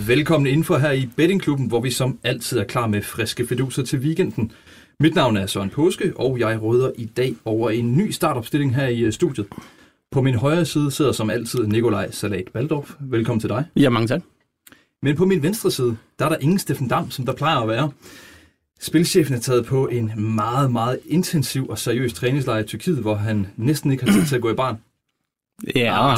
Velkommen indenfor her i Bettingklubben, hvor vi som altid er klar med friske fiduser til weekenden. Mit navn er Søren Påske, og jeg råder i dag over en ny startopstilling her i studiet. På min højre side sidder som altid Nikolaj Salat Baldorf. Velkommen til dig. Ja, mange tak. Men på min venstre side, der er der ingen Steffen Dam, som der plejer at være. Spilchefen er taget på en meget, meget intensiv og seriøs træningslejr i Tyrkiet, hvor han næsten ikke har tid til at gå i barn. Ja,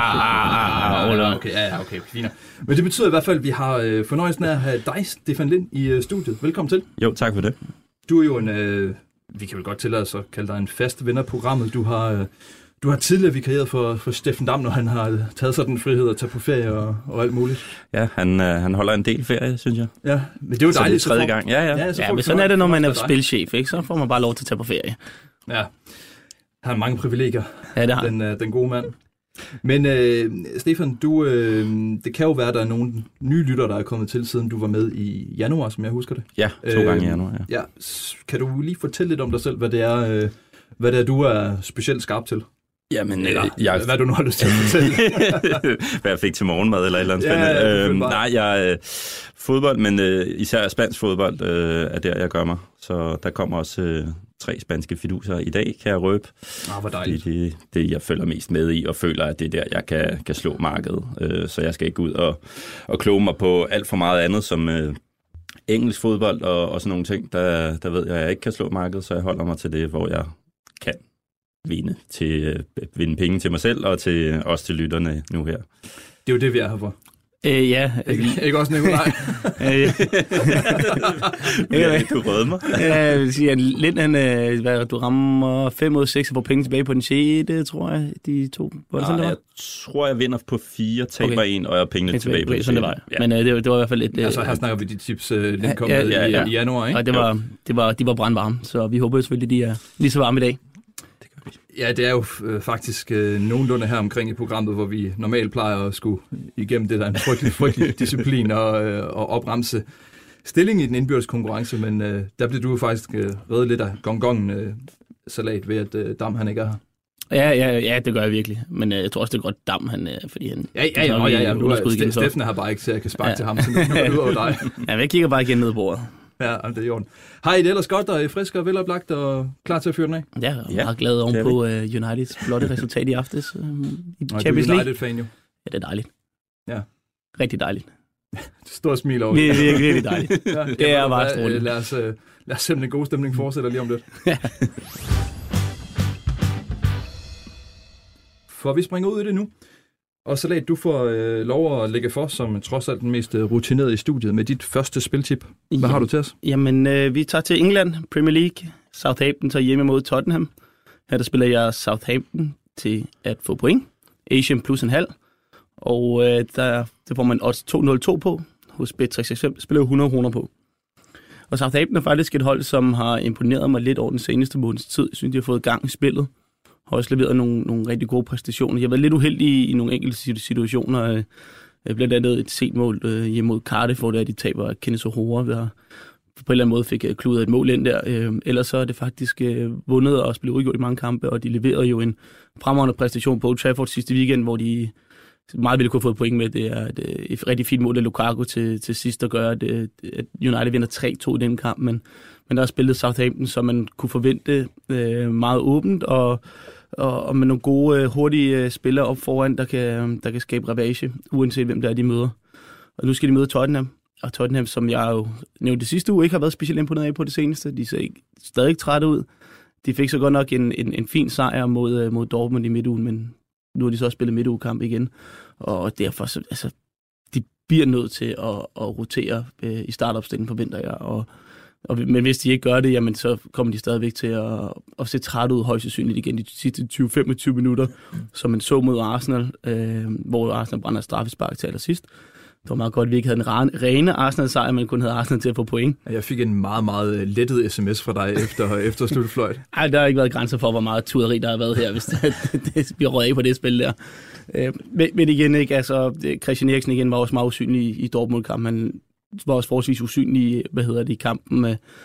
okay, fint. Men det betyder i hvert fald, at vi har fornøjelsen af at have dig, Stefan Lind, i studiet. Velkommen til. Jo, tak for det. Du er jo vi kan vel godt tillade os at kalde dig en fast ven af programmet. Du har tidligere vikarieret for Steffen Dam, når han har taget sig den frihed at tage på ferie og alt muligt. Ja, han holder en del ferie, synes jeg. Ja, men det er jo dejligt. Så det er tredje gang. Ja, men sådan er det, når man er spilchef, ikke? Så får man bare lov til at tage på ferie. Ja, han har mange privilegier, ja, det har den gode mand. Men Stefan, det kan jo være, at der er nogle nye lyttere, der er kommet til, siden du var med i januar, som jeg husker det. Ja, 2 gange i januar, ja. Kan du lige fortælle lidt om dig selv, hvad det er, du er specielt skarp til? Jamen, hvad du nu har lyst til at fortælle. Hvad jeg fik til morgenmad eller et eller andet spændende. Nej, jeg fodbold, men især spansk fodbold er der, jeg gør mig. Så der kommer også 3 spanske fiduser i dag, kan jeg røbe. Hvor dejligt. Det jeg følger mest med i, og føler, at det er der, jeg kan slå markedet. Så jeg skal ikke ud og kloge mig på alt for meget andet, som engelsk fodbold og sådan nogle ting. Der ved jeg, at jeg ikke kan slå markedet, så jeg holder mig til det, hvor jeg kan vinde penge til mig selv, og også til lytterne nu her. Det er jo det, vi er her for. Ja. Ikke også, Nikolaj? Du rød mig. Jeg vil sige, at lidt du rammer 5 ud af 6 og får penge tilbage på den 6. tror jeg, de 2. Jeg tror, jeg vinder på 4, taber 1, og jeg har pengene tilbage på den 6. Sådan det var. Ja. Men det var i hvert fald lidt... Altså, her snakker vi de tips, den kom med i januar, ikke? Og de var brandvarme, så vi håber selvfølgelig, de er lige så varme i dag. Ja, det er jo faktisk nogenlunde her omkring i programmet, hvor vi normalt plejer at skulle igennem det der en frygtelig disciplin og opremse stilling i den indbyrdes konkurrence, men der blev du faktisk reddet lidt af gongongen, Salat, ved at Dam han ikke er her. Ja, det gør jeg virkelig. Men jeg tror også, det er godt Dam, fordi han... Ja. Steffen er her bare ikke, så jeg kan sparke til ham, så nu er det ud over dig. Ja, jeg kigger bare igen ned på bordet. Ja, det er i orden. Har I det ellers godt, og frisk og veloplagt og klar til at fyre den af? Ja, jeg er glad ovenpå Uniteds flotte resultat i aftes i Champions League. United-fan jo. Ja, det er dejligt. Ja. Rigtig dejligt. Stort smil over det. Det er virkelig dejligt. Det er bare strålende. Lad os se, om den gode stemning fortsætter lige om lidt. For vi springer ud i det nu. Og Salat, du får lov at lægge for, som trods alt den mest rutinerede i studiet, med dit første spiltip. Hvad har du til os? Jamen, vi tager til England, Premier League. Southampton tager hjemme mod Tottenham. Her der spiller jeg Southampton til at få point. Asian plus en halv. Og der får man odds 2.02 på. Hos Bet365 spiller 100 kroner på. Og Southampton er faktisk et hold, som har imponeret mig lidt over den seneste måneds tid. Jeg synes, de har fået gang i spillet. Har også leveret nogle rigtig gode præstationer. Jeg har været lidt uheldig i nogle enkelte situationer. Blandt andet et sent mål hjemme mod Cardiff, hvor de taber Kenneth O'Hora. Vi har på en eller anden måde fik kludret et mål ind der. Ellers så er det faktisk vundet og også blevet udgjort i mange kampe, og de leverede jo en fremragende præstation på Old Trafford sidste weekend, hvor de meget ville kunne få et point med. Det er et rigtig fint mål af Lukaku til sidst at gøre, at United vinder 3-2 i den kamp, men der er spillet Southampton, så man kunne forvente meget åbent, og med nogle gode, hurtige spillere op foran, der kan skabe ravage, uanset hvem der er, de møder. Og nu skal de møde Tottenham, og Tottenham, som jeg jo nævnte det sidste uge, ikke har været specielt imponeret af på det seneste. De ser stadig trætte ud. De fik så godt nok en fin sejr mod Dortmund i midtugen, men nu har de så også spillet midtugekamp igen. Og derfor, altså, de bliver nødt til at rotere i startopstillingen, forventer jeg. Men hvis de ikke gør det, jamen, så kommer de stadigvæk til at se træt ud højst sandsynligt igen de sidste 20-25 minutter, som man så mod Arsenal, hvor Arsenal brænder straffespark til allersidst. Det var meget godt, at vi ikke havde en rene Arsenal-sejr, men kun havde Arsenal til at få point. Jeg fik en meget, meget lettet sms fra dig efter slutfløjt. Ej, der har ikke været grænser for, hvor meget tuderi der har været her, hvis det bliver røget af på det spil der. Men igen, ikke, altså, Christian Eriksen igen var også meget usynlig i Dortmund-kampen. Han var også forholdsvis usynlig, i kampen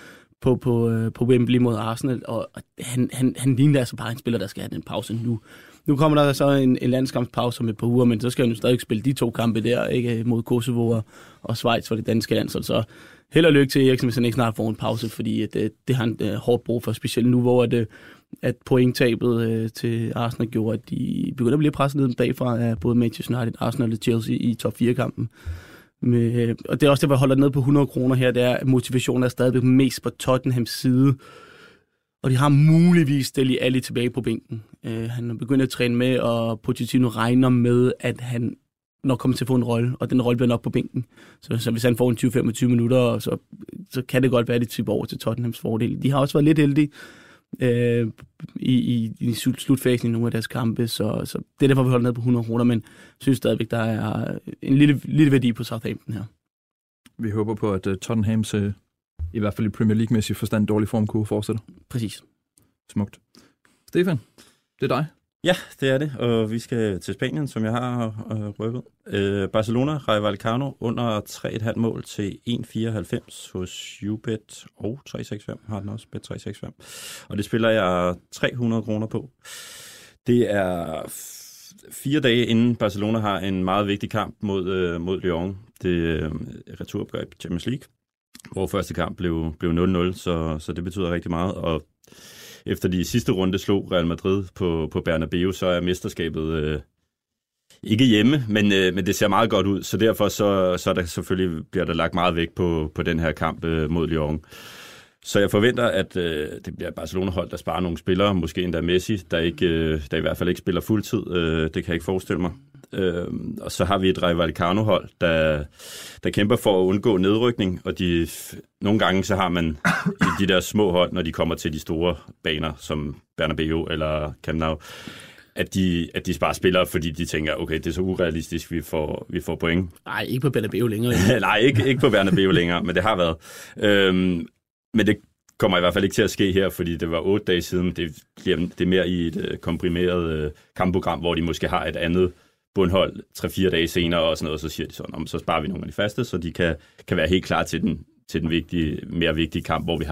på Wembley mod Arsenal, og han ligner altså bare en spiller, der skal have den pause nu. Nu kommer der så en landskampspause om et par uger, men så skal han jo stadig spille de 2 kampe der, ikke, mod Kosovo og Schweiz for det danske land, så held og lykke til Eriksen, hvis han ikke snart får en pause, fordi det har han hårdt brug for, specielt nu, hvor at pointtabet til Arsenal gjorde, at de begynder at blive presset ned bagfra af både Manchester United, Arsenal og Chelsea i top 4-kampen. Og det er også det, hvor jeg holder ned på 100 kroner her, det er, at motivationen er stadigvæk mest på Tottenhams side, og de har muligvis Dele Alli tilbage på bænken. Han er begyndt at træne med, og Pochettino regner med, at han nok kommer til at få en rolle, og den rolle bliver nok på bænken. Så hvis han får en 20-25 minutter, så kan det godt være, at de tipper over til Tottenhams fordel. De har også været lidt heldige i slutfasen i nogle af deres kampe, så det er derfor, vi holder ned på 100 kroner, men synes stadigvæk, der er en lille værdi på Southampton her. Vi håber på, at Tottenhams, i hvert fald i Premier League-mæssig forstand, dårlig form kunne fortsætte. Præcis. Smukt. Stefan, det er dig. Ja, det er det, og vi skal til Spanien, som jeg har rykket. Barcelona, Rayo Vallecano under 3,5 mål til 1,94 hos UBet og 365 har den også, Bet365. Og det spiller jeg 300 kroner på. Det er 4 dage inden Barcelona har en meget vigtig kamp mod Lyon. Det returopgør i Champions League, hvor første kamp blev 0-0, så det betyder rigtig meget. Og efter de sidste runde slog Real Madrid på Bernabeu, så er mesterskabet ikke hjemme, men det ser meget godt ud. Så derfor så der selvfølgelig bliver der lagt meget vægt på den her kamp mod Lyon. Så jeg forventer, at det bliver Barcelona-hold, der sparer nogle spillere, måske endda Messi, der i hvert fald ikke spiller fuldtid. Det kan jeg ikke forestille mig. Og så har vi et Rayo Vallecano-hold, der kæmper for at undgå nedrykning, og nogle gange så har man i de der små hold, når de kommer til de store baner, som Bernabeu eller Camp Nou, at de sparer spillere, fordi de tænker, okay, det er så urealistisk, vi får point. Nej, ikke på Bernabeu længere. Nej, ikke på Bernabeu længere, men det har været. Men det kommer i hvert fald ikke til at ske her, fordi det var 8 dage siden. Det er mere i et komprimeret kampprogram, hvor de måske har et andet bundhold 3-4 dage senere og sådan noget, så siger de sådan, så sparer vi nogle af de faste, så de kan være helt klar til den mere vigtige kamp, hvor det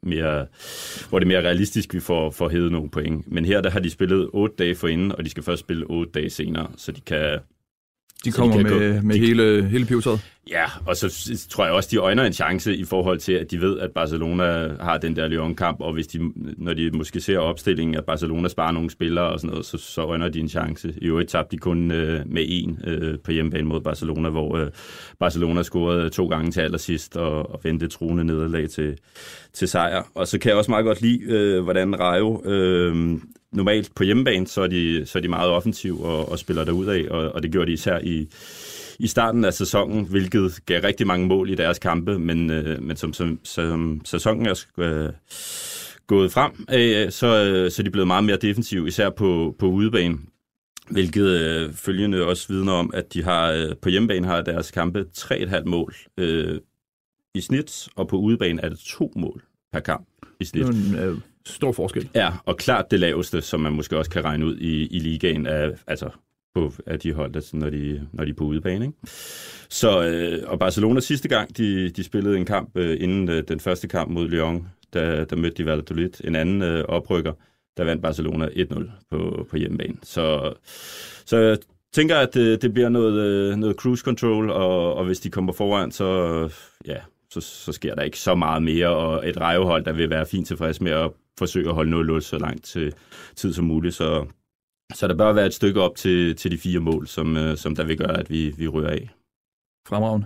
er mere realistisk, vi får hævet nogle point. Men her der har de spillet 8 dage forinden, og de skal først spille 8 dage senere, så de kan... De kommer med hele pivetøjet. Ja, og så tror jeg også, de øjner en chance i forhold til, at de ved, at Barcelona har den der Lyon-kamp, og når de måske ser opstillingen, at Barcelona sparer nogle spillere og sådan noget, så øjner de en chance. I øvrigt tabte de kun med 1 på hjemmebane mod Barcelona, hvor Barcelona scorede 2 gange til allersidst og vendte truende nederlag til sejr. Og så kan jeg også meget godt lide, hvordan Rayo... normalt på hjemmebane, så er de meget offensive og spiller derudad, og det gjorde de især i starten af sæsonen, hvilket gav rigtig mange mål i deres kampe, men som sæsonen er gået frem, så er de blevet meget mere defensive, især på udebane, hvilket følgende også vidner om, at de har på hjemmebane har deres kampe 3,5 mål i snit, og på udebane er det 2 mål per kamp i snit. Stor forskel. Ja, og klart det laveste, som man måske også kan regne ud i ligaen, af de hold, når de er på udebane. Ikke? Så, og Barcelona sidste gang, de spillede en kamp inden den første kamp mod Lyon, der mødte de Valladolid, en anden oprykker, der vandt Barcelona 1-0 på hjemmebane. Så jeg tænker, at det bliver noget cruise control, og hvis de kommer foran, så sker der ikke så meget mere, og et Rayo-hold, der vil være fint tilfreds med at forsøge at holde 0-0 så langt til tid som muligt. Så der bør være et stykke op til de 4 mål, som der vil gøre, at vi rører af. Fremragende.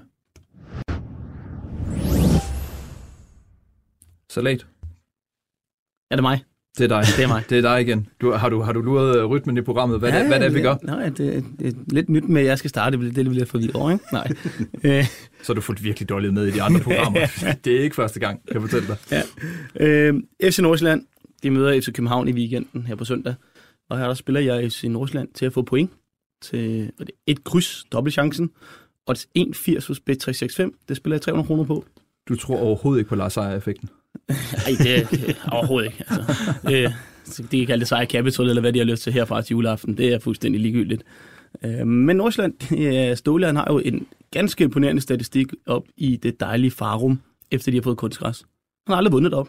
Salat. Er det mig? Det er dig. Det er mig. Det er dig igen. Har du luret rytmen i programmet? Hvad er det, vi gør? Nej, det er lidt nyt med, at jeg skal starte. Det er lidt for vidt over, ikke? Nej. Så har du fulgt virkelig dårligt med i de andre programmer. Det er ikke første gang, kan jeg fortælle dig. Ja. FC Nordsjælland, de møder FC København i weekenden her på søndag. Og her der spiller jeg FC Nordsjælland til at få point til et kryds, dobbeltchancen. Og 1,80 hos Bet365. Det spiller jeg 300 kroner på. Du tror overhovedet ikke på Lars Seier-effekten? Nej, det er overhovedet ikke. Altså, de kan kalde det Seier Capital, eller hvad de har lyst til herfra til juleaften. Det er fuldstændig ligegyldigt. Men Nordsjælland, Ståle, han har jo en ganske imponerende statistik op i det dejlige Farum, efter de har fået kunstgræs. Han har aldrig vundet op.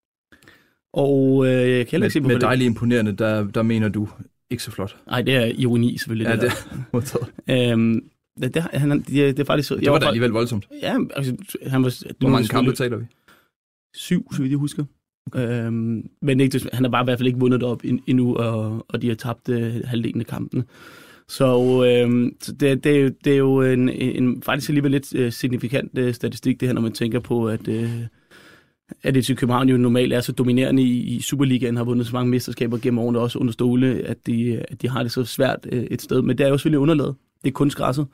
Og jeg kan heller ikke se, hvorfor med dejligt imponerende, der mener du ikke så flot. Nej, det er ironi selvfølgelig. Ja, det er modtaget. Det er faktisk... Det var da alligevel voldsomt. Ja, altså, han var... Hvor mange kampe taler vi? 7, så vidt jeg husker. Men ikke, han har bare i hvert fald ikke vundet op endnu, og de har tabt halvdelen af kampene. Så det er jo en faktisk alligevel lidt signifikant statistik, det her, når man tænker på, at FC København jo normalt er så dominerende i Superligaen, har vundet så mange mesterskaber gennem årene, også under Ståle, at de har det så svært et sted. Men det er jo selvfølgelig underlaget. Det er kunstgræsset.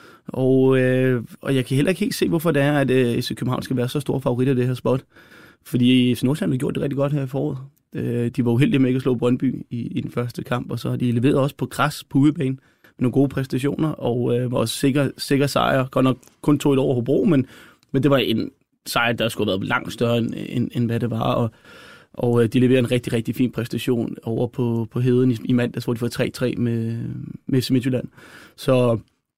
Og jeg kan heller ikke helt se, hvorfor det er, at FC København skal være så store favoritter i det her spot. Fordi FC Nordsjælland har gjort det rigtig godt her i foråret. De var uheldige med ikke at slå Brøndby i den første kamp, og så har de leveret også på græs på udebane med nogle gode præstationer, og var også sikker sejr. Godt nok kun 2-1 over Hobro, men det var en sejr, der skulle have været langt større, end hvad det var. Og de leverer en rigtig, rigtig fin præstation over på Heden i mandags, hvor de får 3-3 med FC Midtjylland. Så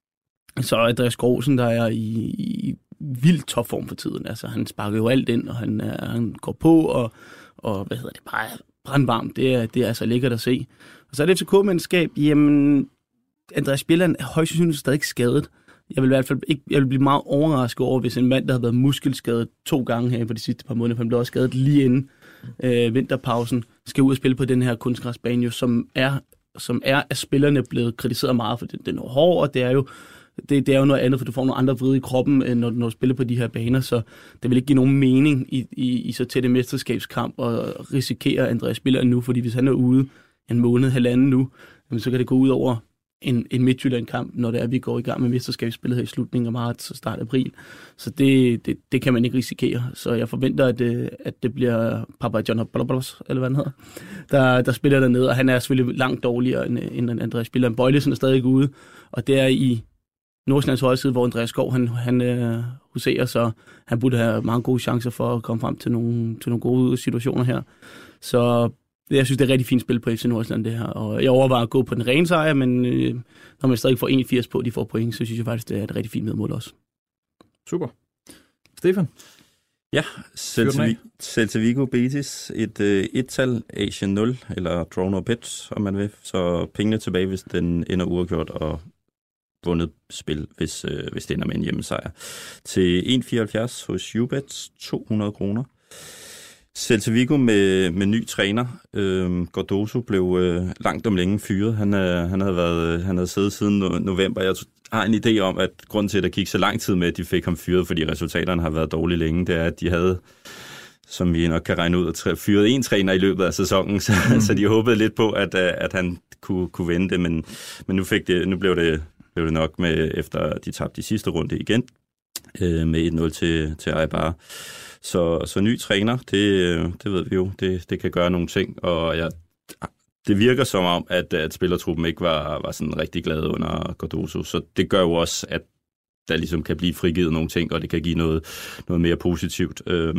Andreas Grosen, der er i vild topform for tiden. Altså, han sparker jo alt ind, og han går på, og hvad hedder det, bare brandvarmt. Det er altså lækkert at se. Og så er det FCK-mandskab, jamen, Andreas Bjelland er højst sandsynligt stadig skadet. Jeg vil i hvert fald ikke, jeg vil blive meget overrasket over, hvis en mand, der har været muskelskadet 2 gange her på de sidste par måneder, for han blev også skadet lige inden vinterpausen, skal ud og spille på den her kunstgræsbane, som er af spillerne blevet kritiseret meget, for den er hård, og det er jo noget andet, for du får nogle andre vride i kroppen, når du spiller på de her baner, så det vil ikke give nogen mening i så tæt en mesterskabskamp og risikere Andreas Bjelland nu, fordi hvis han er ude en måned, halvanden nu, så kan det gå ud over en Midtjylland-kamp, når det er, vi går i gang med mesterskabsspillet her i slutningen af marts og start april. Så det kan man ikke risikere. Så jeg forventer, at det bliver Papa John Blablos, eller hvad han hedder, der spiller dernede, og han er selvfølgelig langt dårligere end Andreas Bjelland. Bøjlesen er stadig ude, og det er i Nordsjællands højre side, hvor Andreas Skov han huserer, så han burde have mange gode chancer for at komme frem til nogle gode situationer her. Så jeg synes, det er et rigtig fint spil på FC Nordsjælland, det her. Og jeg overvejer at gå på den rene sejr, men når man stadig får 81 på, de får point, så synes jeg faktisk, det er et rigtig fint medmål også. Super. Stefan? Ja, Celta Vigo Betis, et et-tal, Asian 0, eller draw no bet, om man vil. Så pengene tilbage, hvis den ender uafgjort, og vundet spil, hvis det ender med en hjemmesejr. Til 1,74 hos UBet, 200 kroner. Celta Vigo med ny træner. Cardoso blev langt om længe fyret. Han havde siddet siden november. Jeg har en idé om, at grunden til, at der gik så lang tid med, at de fik ham fyret, fordi resultaterne har været dårlige længe, det er, at de havde, som vi nok kan regne ud, fyret en træner i løbet af sæsonen, så de håbede lidt på, at han kunne vende det, men nu blev det nok med, efter de tabte de sidste runde igen, med 1-0 til Eibar. Så ny træner, det ved vi jo, det kan gøre nogle ting, og det virker som om, at spillertruppen ikke var sådan rigtig glad under Cardoso, så det gør jo også, at der ligesom kan blive frigivet nogle ting, og det kan give noget mere positivt.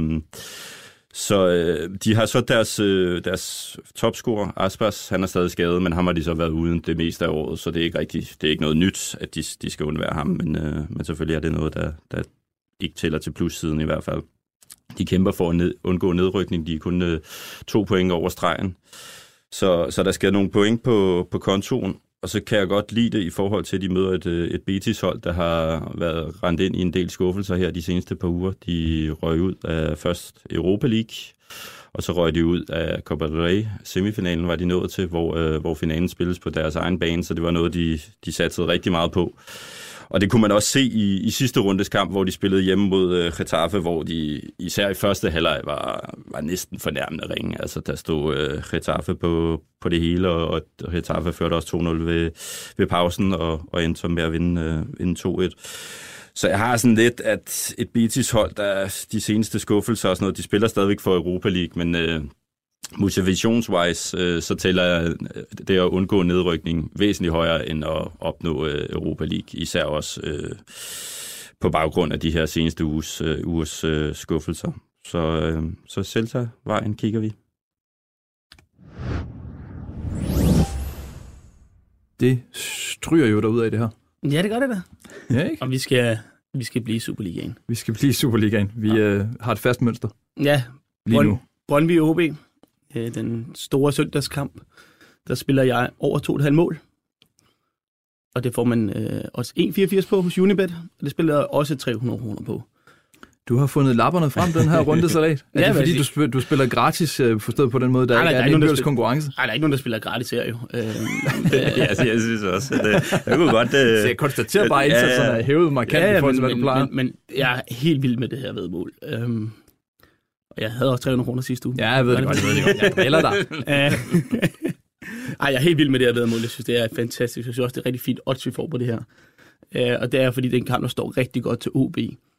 Så de har så deres topscorer, Aspas, han er stadig skadet, men ham har de så været uden det meste af året, så det er ikke noget nyt, at de skal undvære ham, men selvfølgelig er det noget, der ikke tæller til plussiden i hvert fald. De kæmper for at undgå nedrykning, de er kun 2 point over stregen, så der skal nogle point på kontoen, og så kan jeg godt lide det i forhold til, at de møder et Betis-hold, der har været rendt ind i en del skuffelser her de seneste par uger. De røg ud af først Europa League, og så røg de ud af Copa del Rey. Semifinalen var de nået til, hvor finalen spilles på deres egen bane, så det var noget, de satsede rigtig meget på. Og det kunne man også se i sidste rundes kamp, hvor de spillede hjemme mod Getafe, hvor de især i første halvleg var næsten fornærmende ringe. Altså der stod Getafe på det hele, og Getafe førte også 2-0 ved pausen og endte så med at vinde 2-1. Så jeg har sådan lidt, at et Betis-hold, der de seneste skuffelser og sådan noget, de spiller stadigvæk for Europa League, men motivationswise, så tæller det at undgå nedrykning væsentligt højere end at opnå Europa League, især også på baggrund af de her seneste ugers skuffelser. Så Celta-vejen kigger vi. Det stryger jo derud af det her. Ja, det gør det da. Ja, ikke? Og vi skal Vi skal blive i Superligaen. Vi skal blive i Superligaen. Vi har et fast mønster. Ja, lige nu. Brøndby OB, den store søndagskamp, der spiller jeg over 2,5 mål. Og det får man også 1,84 på hos Unibet, og det spiller også 300 kroner på. Du har fundet lapperne frem den her rundesalat. Er det fordi, du spiller gratis, forstået på den måde, der ikke er en indbyrdes konkurrence? Nej, der er ikke nogen, der spiller gratis her jo. Jeg synes også, at jeg kunne godt... Så jeg konstaterer bare, at indsatserne er hævet markant i forhold til, hvad du plejer. Men jeg er helt vild med det her vedmål. Og jeg havde også 300 kroner sidste uge. Ja, jeg ved det godt. Jeg driller dig. Ej, jeg er helt vild med det her vedmål. Jeg synes, det er fantastisk. Jeg synes også, det er rigtig fint odds, vi får på det her. Og det er, fordi den kamp, der står rigtig godt til OB.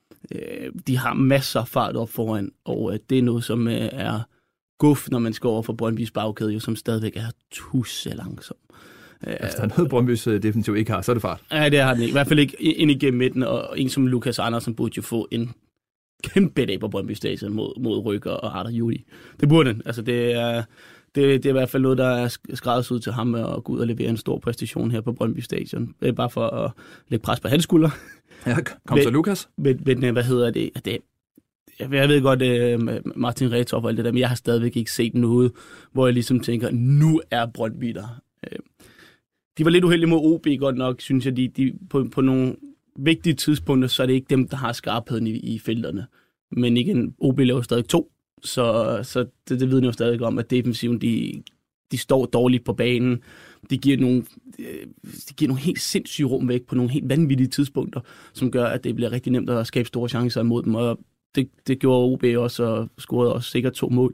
De har masser af fart op foran, og det er noget, som er guf, når man skal over for Brøndbys bagkæde, jo, som stadigvæk er tusse langsom. Hvis der er noget, Brøndbys definitivt ikke har, så er det fart. Ja, det har den ikke. I hvert fald ikke ind igennem midten, og en som Lukas Andersen burde jo få en kæmpe dag på Brøndby Stadion mod Rykker og Arter Juli. Det burde den. Altså, det er i hvert fald noget, der er skræddersyet til ham at gå ud og levere en stor præstation her på Brøndby Stadion. Det er bare for at lægge pres på hans skulder. Ja, kom så Lukas. Men hvad hedder det? Jeg ved godt, Martin Retov og alt det der, men jeg har stadigvæk ikke set noget, hvor jeg ligesom tænker, nu er Brøndby der. De var lidt uheldige mod OB godt nok, synes jeg. De på nogle vigtige tidspunkter, så er det ikke dem, der har skarpheden i felterne. Men igen, OB laver stadig 2, så det vidner jo stadig om, at defensiven, de står dårligt på banen. De giver nogle helt sindssyge rum væk på nogle helt vanvittige tidspunkter, som gør, at det bliver rigtig nemt at skabe store chancer imod dem. Og det gjorde OB også, og scorede også sikkert 2 mål.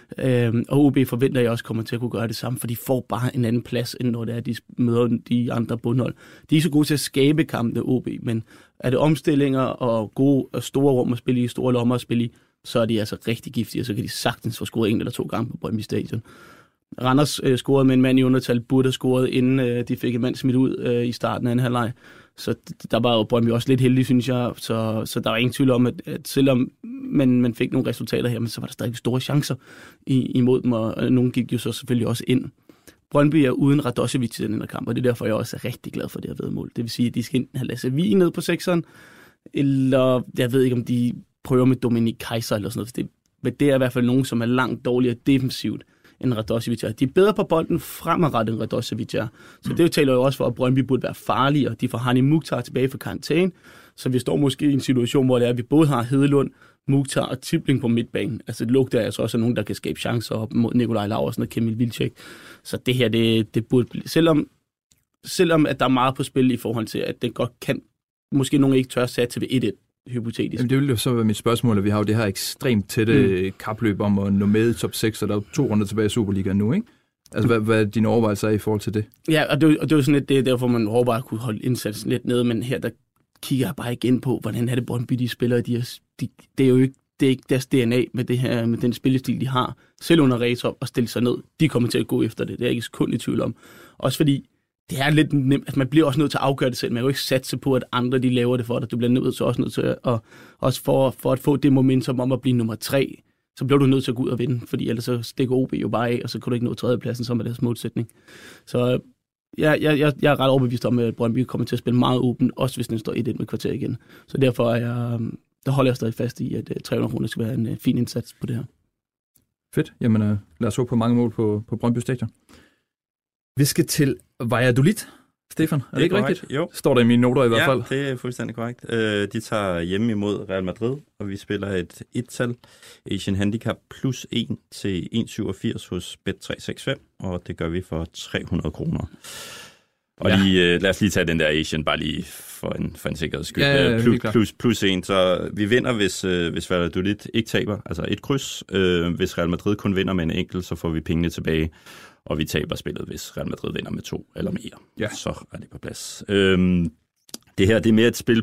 Og OB forventer jeg også kommer til at kunne gøre det samme, for de får bare en anden plads, end når det er, de møder de andre bundhold. De er ikke så gode til at skabe kampene, OB, men er det omstillinger og gode og store rum at spille i, store lommer at spille i, så er de altså rigtig giftige, og så kan de sagtens få scoret 1 eller 2 gange på Brøndby Stadion. Randers scorede med en mand i undertal, burde have scoret, inden de fik en mand smidt ud i starten af anden halvleg. Så der var jo Brøndby også lidt heldig, synes jeg. Så der var ingen tvivl om, at selvom man fik nogle resultater her, men så var der stadig store chancer imod dem, og nogle gik jo så selvfølgelig også ind. Brøndby er uden Radosevic i den her kamp, og det er derfor, jeg også er rigtig glad for det her vedmål. Det vil sige, at de skal enten have Lasse Vig ned på 6'eren, eller jeg ved ikke, om de prøver med Dominik Kaiser eller sådan noget. Men det er i hvert fald nogen, som er langt dårligere defensivt end Radosevic er. De er bedre på bolden fremadrettet end Radosevic er. Så det taler jo også for, at Brøndby burde være farlige, og de får Hani Mukhtar tilbage fra karantæne. Så vi står måske i en situation, hvor det er, at vi både har Hedelund, Mukhtar og Tibling på midtbanen. Altså det lugter altså også af nogen, der kan skabe chancer op mod Nikolaj Laursen og Kemil Vilcek. Så det her, det burde blive... Selvom at der er meget på spil i forhold til, at det godt kan... Måske nogen ikke tør sætte ved 1-1. Hypotetisk. Jamen, det ville jo så være mit spørgsmål, at vi har jo det her ekstremt tætte kapløb om at nå med i top 6, og der er 2 runder tilbage i Superligaen nu, ikke? Altså, hvad er dine overvejelser i forhold til det? Ja, og det er jo sådan lidt, det er derfor, man håber at kunne holde indsatsen lidt nede, men her der kigger jeg bare igen på, hvordan er det Brøndby, de spiller, det er jo ikke, det er ikke deres DNA med det her, med den spillestil, de har, selv under Retop og stille sig ned. De kommer til at gå efter det, det er jeg ikke sekund i tvivl om. Også fordi, det er lidt nemt, altså man bliver også nødt til at afgøre det selv. Man kan jo ikke satse på, at andre de laver det for dig. Du bliver også nødt til at, også for at få det momentum om at blive nummer 3, så bliver du nødt til at gå ud og vinde, fordi ellers så stikker OB jo bare af, og så kan du ikke nå 3. pladsen, som er deres målsætning. Så jeg er ret overbevist om, at Brøndby kommer til at spille meget åben, også hvis den står 1-1 med kvarter igen. Så derfor der holder jeg stadig fast i, at 300 kroner skal være en fin indsats på det her. Fedt. Jamen lad os håbe på mange mål på Brøndby Stadion. Vi skal til Valladolid, Stefan. Er det ikke rigtigt? Jo. Står der i mine noter i hvert fald? Ja, det er fuldstændig korrekt. De tager hjemme imod Real Madrid, og vi spiller et 1-tal Asian Handicap plus 1 til 1,87 hos Bet365, og det gør vi for 300 kroner. Og lad os lige tage den der Asian, bare lige for en sikkerheds skyld. Ja, plus 1, så vi vinder, hvis Valladolid ikke taber, altså et kryds. Hvis Real Madrid kun vinder med en enkelt, så får vi pengene tilbage. Og vi taber spillet, hvis Real Madrid vinder med 2 eller mere. Ja. Så er det på plads. Det her, det er mere et spil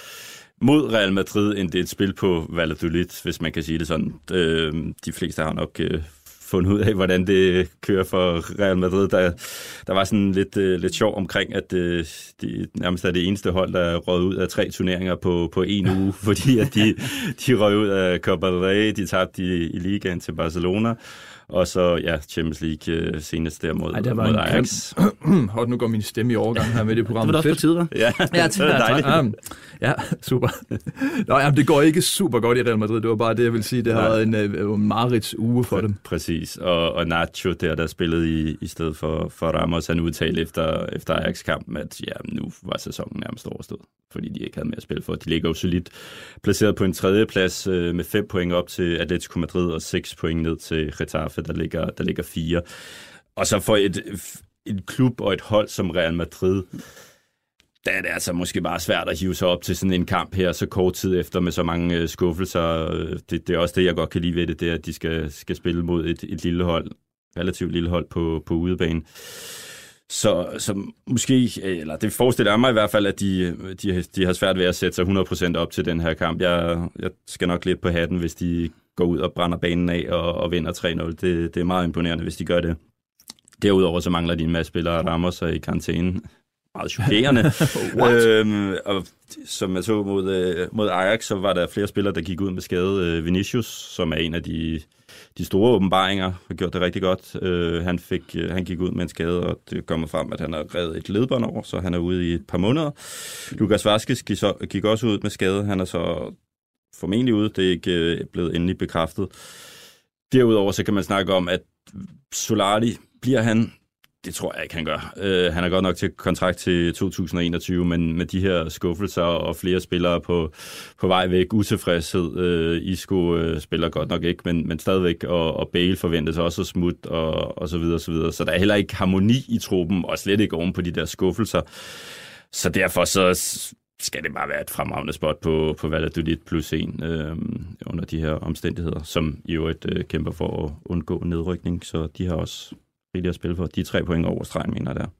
mod Real Madrid, end det er et spil på Valladolid, hvis man kan sige det sådan. De fleste har nok fundet ud af, hvordan det kører for Real Madrid. Der var sådan lidt sjov omkring, at de nærmest er det eneste hold, der røg ud af 3 turneringer på en uge, fordi at de røg ud af Copa del Rey, de tabte i ligaen til Barcelona. Og så Champions League senest der mod Ajax. Og nu går min stemme i overgang her med det program. Det var da også på tide, hva'? Ja, det var dejligt. Ja, super. Nå, jamen, det går ikke super godt i Real Madrid. Det var bare det, jeg vil sige. Det har været en marerids uge for dem. Præcis. Og Nacho, der spillede i stedet for Ramos, han udtalte efter Ajax-kampen, at nu var sæsonen nærmest overstået, fordi de ikke havde mere at spille for. De ligger jo solidt placeret på en 3. plads med 5 point op til Atletico Madrid og 6 point ned til Getafe, der ligger 4. Og så for et klub og et hold som Real Madrid, der er det altså måske bare svært at hive sig op til sådan en kamp her så kort tid efter med så mange skuffelser. Det er også det, jeg godt kan lide ved det, at de skal spille mod et lille hold, relativt lille hold på udebane. Så måske, eller det forestiller jeg mig i hvert fald, at de har svært ved at sætte sig 100% op til den her kamp. Jeg skal nok lidt på hatten, hvis de går ud og brænder banen af og vinder 3-0. Det er meget imponerende, hvis de gør det. Derudover så mangler de en masse spillere. Ramos er i karantæne. Meget chokerende. Og som jeg så mod Ajax, så var der flere spillere, der gik ud med skade. Vinicius, som er en af de store åbenbaringer, har gjort det rigtig godt. Han gik ud med en skade, og det kommer frem, at han har revet et ledbånd over, så han er ude i et par måneder. Lucas Vázquez gik også ud med skade. Han er så formentlig ude. Det er ikke blevet endelig bekræftet. Derudover så kan man snakke om, at Solari bliver han. Det tror jeg ikke, han gør. Han er godt nok til kontrakt til 2021, men med de her skuffelser og flere spillere på vej væk, utilfredshed. Isco spiller godt nok ikke, men stadigvæk, og Bale forventes også at smutte, og så videre, så videre. Så der er heller ikke harmoni i truppen, og slet ikke oven på de der skuffelser. Så derfor så skal det bare være et fremragende spot på Valladolid +1 under de her omstændigheder, som i øvrigt kæmper for at undgå nedrykning, så de har også rigeligt at spille for. De 3 point over stregen, mener der.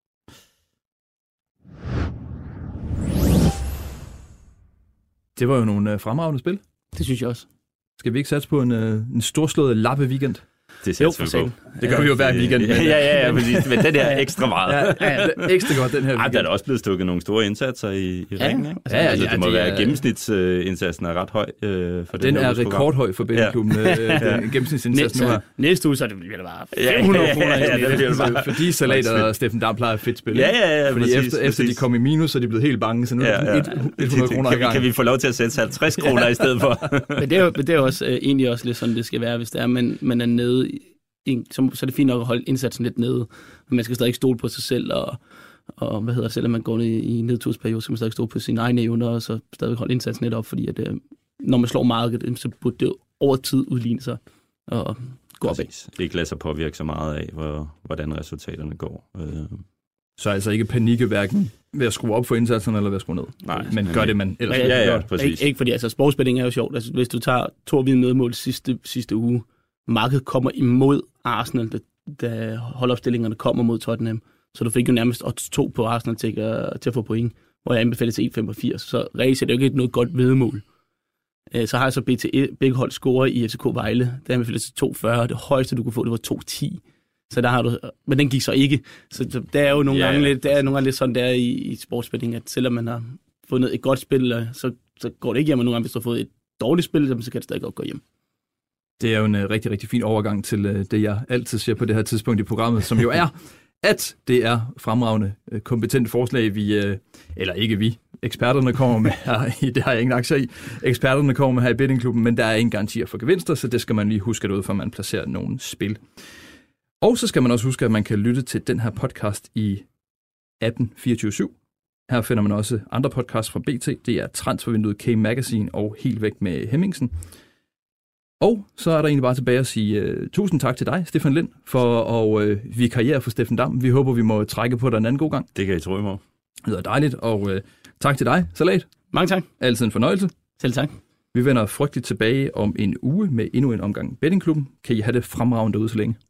Det var jo nogle fremragende spil. Det synes jeg også. Skal vi ikke satse på en storslået lappe weekend? Det satser vi på. Det gør vi jo hver weekend. Ja, præcis. Men den er ekstra meget. Ja, ekstra godt den her weekend. Der er da også blevet stukket nogle store indsatser i ringen, ikke? Altså, det må være gennemsnitsindsatsen er ret høj for den er rekordhøj for Bettingklubben. Gennemsnitsindsatsen nu her. Næste uge, så det bliver bare 500 kroner. Fordi Salat og Steffen Dam plejer fedt spil. Ja, fordi efter de kom i minus, så er de blevet helt bange, så nu er det 100 kroner i gang. Kan vi få lov til at sætte 50 kroner i stedet for? Men det er også egentlig også lidt sådan, det skal være, hvis det er, man er nede, så er det fint nok at holde indsatsen lidt nede, men man skal stadig stole på sig selv, og selvom man går ned i nedtursperiode, så man stadig stole på sine egne evner, og så stadig holde indsatsen lidt op, fordi at, når man slår markedet, så burde det over tid udligne sig og gå opad. Ikke lade sig påvirke så meget af, hvordan resultaterne går. Så altså ikke panikke hverken ved at skrue op for indsatsen eller ved at skrue ned. Nej, men gør det, man ellers ja, præcis. Ikke fordi, altså sportsbetting er jo sjovt. Altså, hvis du tager 2 vedmål sidste uge, markedet kommer imod Arsenal, da holdopstillingerne kommer mod Tottenham, så du fik jo nærmest odds 2 på Arsenal til at få point, hvor jeg anbefalede til 1,85. Så reelt er det jo ikke noget godt vedmål. Så har jeg så begge hold scorer i FCK Vejle, der anbefalede til 2,40. Det højeste, du kunne få, det var 2,10. Så der har du, men den gik så ikke. Så der er jo nogle gange lidt sådan der i sportsbetting, at selvom man har fundet et godt spil, så går det ikke hjem, og nogle gange, hvis du har fået et dårligt spil, så kan det stadig godt gå hjem. Det er jo en rigtig, rigtig fin overgang til det, jeg altid siger på det her tidspunkt i programmet, som jo er, at det er fremragende, kompetente forslag, eller ikke vi, eksperterne kommer med her, det har jeg ingen aktier i, eksperterne kommer med her i Bettingklubben, men der er ingen garantier for gevinster, så det skal man lige huske ud, for man placerer nogle spil. Og så skal man også huske, at man kan lytte til den her podcast i appen 24/7. Her finder man også andre podcasts fra BT. Det er Transfervinduet, K-Magazine og Helt Væk med Hemmingsen. Og så er der egentlig bare tilbage at sige tusind tak til dig, Stefan Lind, for at vikariere for Steffen Dam. Vi håber, vi må trække på dig en anden god gang. Det kan I tro i morgen. Det er dejligt, og tak til dig, Salat. Mange tak. Altid en fornøjelse. Selv tak. Vi vender frygteligt tilbage om en uge med endnu en omgang Bettingklubben. Kan I have det fremragende derude så længe.